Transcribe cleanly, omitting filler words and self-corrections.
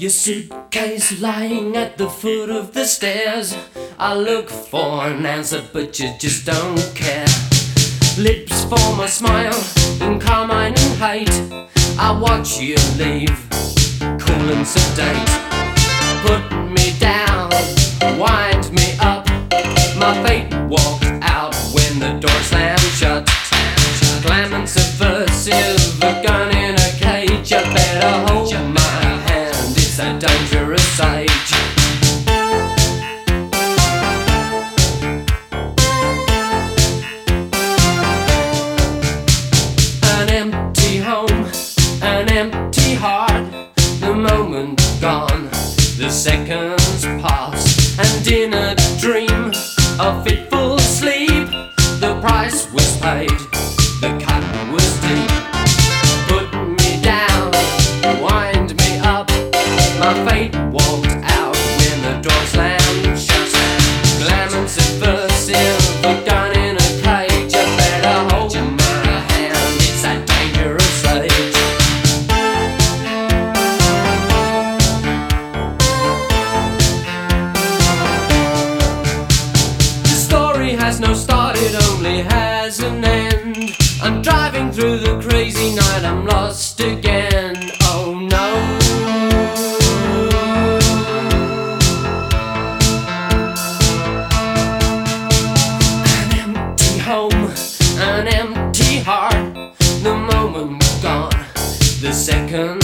Your suitcase lying at the foot of the stairs. I look for an answer, but you just don't care. Lips form a smile in carmine and hate. I watch you leave, cool and sedate. Put me down, wind me up. My fate walked out when the door slammed shut. Glam and subversive, a gun in a cage. You better hold my hand, it's a dangerous age. An empty home, an empty heart. The moment gone, the seconds pass. And in a dream, a fitful sleep, the price was paid, the cut was deep. Put me down, wind me up. My fate walked out when the door slammed shut. Glam and subversive, a gun in a cage. You better hold my hand, it's a dangerous age. The story has no start, it only has an end. I'm driving through the crazy night, I'm lost again. Oh no. An empty home, an empty heart. The moment gone, the second